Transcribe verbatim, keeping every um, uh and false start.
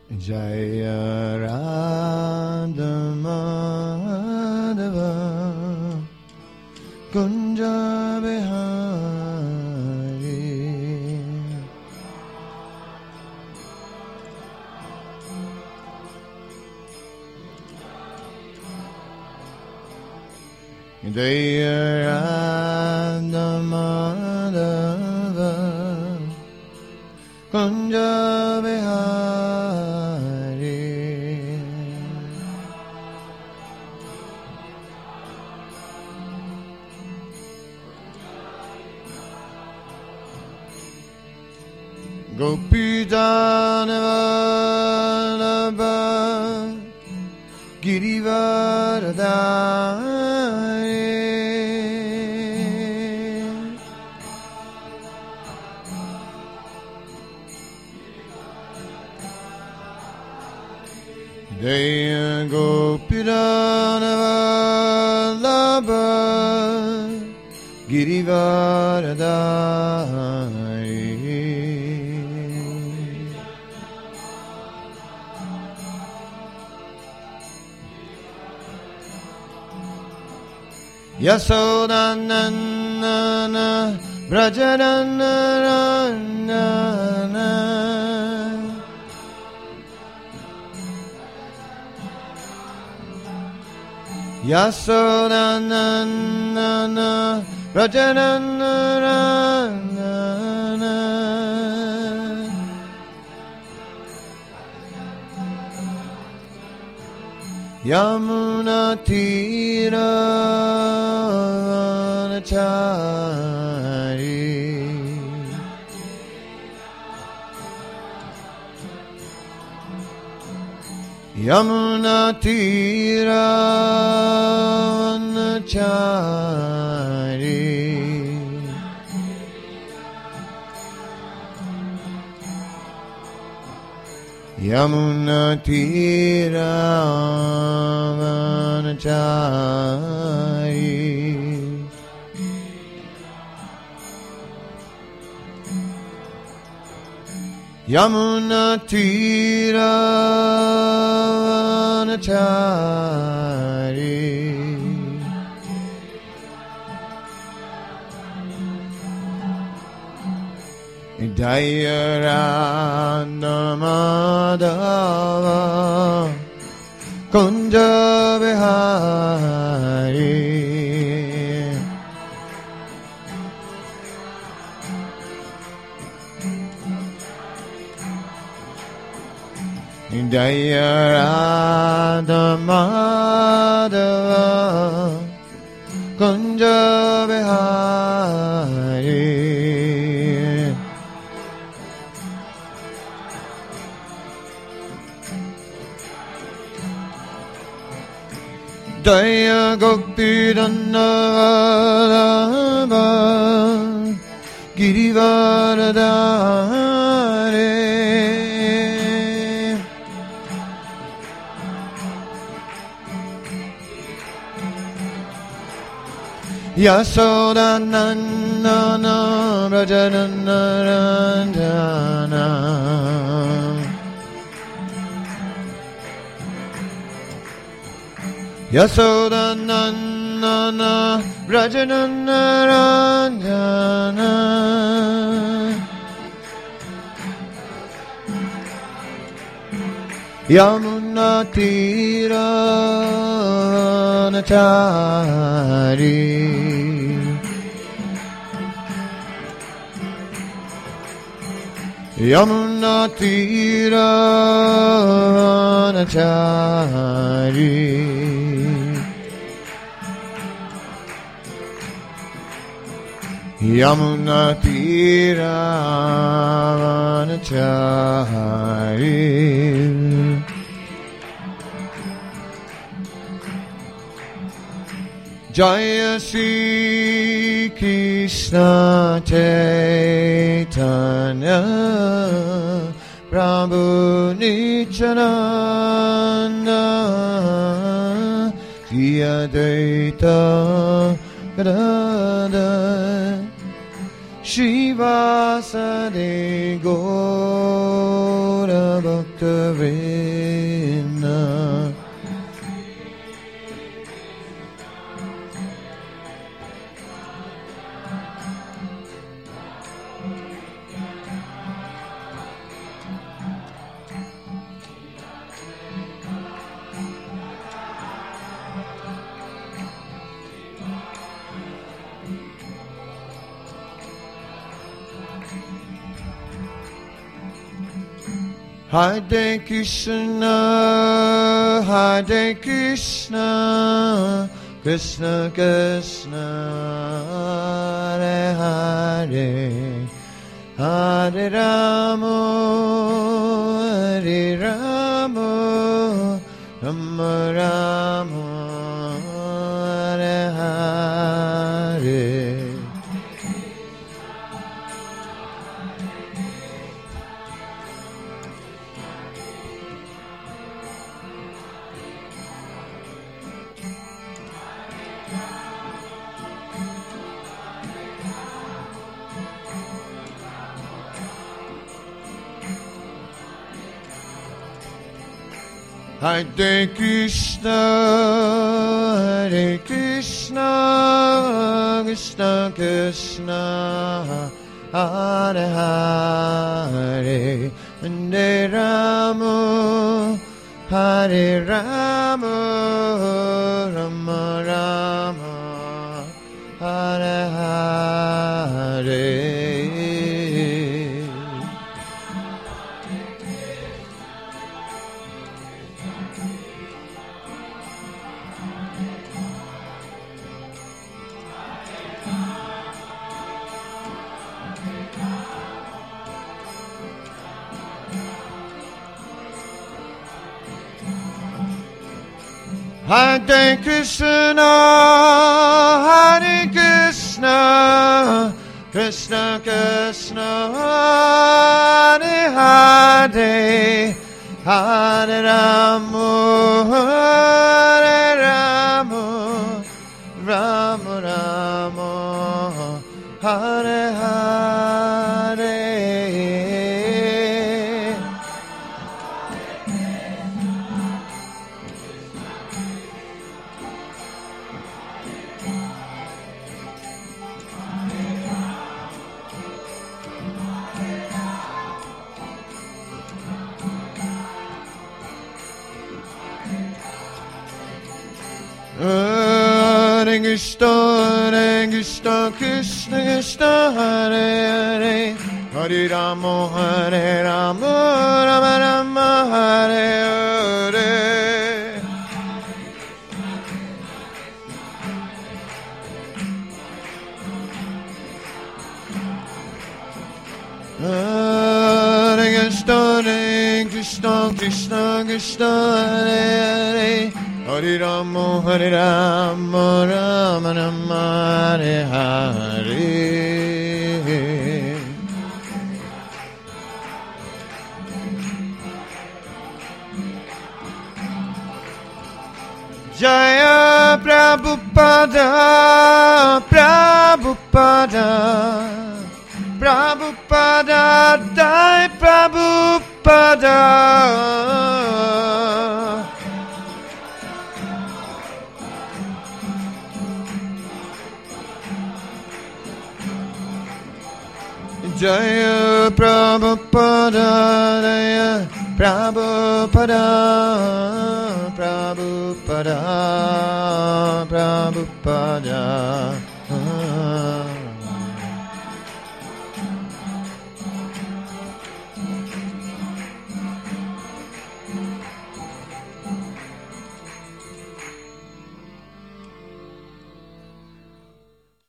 Jaya Radha Madhava Kunja Bihari Jaya Radha Madhava Kunja Bihari Gopijanavallabha Girivaradhari Jaya Gopijanavallabha Girivaradhari Yasodhanandana Brajanandarana Yasodhanandana Brajanandarana Yamuna Tira Vanachari Yamuna Tira Vanachari Yamuna Tira Vanachari Yamuna Tira Vanachari Jaya Radha Madhava Kunja Bihari Jaya Radha Madhava Kunja Bihari Jaya Gopijanavallabha Girivaradhari Yasodhanandana Brajanandarana Yasodhanandana Brajanandarana Yamuna Tira Vanachari Yamuna Tira Vanachari Yamuna Tira Vanachari Jaya Shri Krishna Chaitanya Prabhu Nityananda Shri Advaita Gadadhar Shri Srivasade Gaura Bhakta-vrinda. Hare Krishna, Hare Krishna, Krishna Krishna, Hare Hare, Hare Rama, Hare Rama, Rama Rama, Hare Hare. Hare Krishna, Hare Krishna, Krishna Krishna, Hare Hare, Hare Rama, Hare Rama, Rama Rama, Hare Hare. Hare Krishna, Hare Krishna, Krishna Krishna, Hare Hare, Hare Rama, Hare Rama, Rama Rama, Hare Hare. Hare Krishna, Hare Krishna, Krishna Krishna, Hare Hare, Hare Rama, Hare Rama, Rama Rama, Hare Hare. Hare Krishna, Hare Krishna, Krishna Krishna, Hare Hare, Hare Rama, Hare Rama, Rama Rama, Hare Hare. Jaya Prabhupada, Prabhupada, Prabhupada, Jai Prabhupada. Jaya Prabhupada, Jaya Prabhupada, Prabhupada, Prabhupada.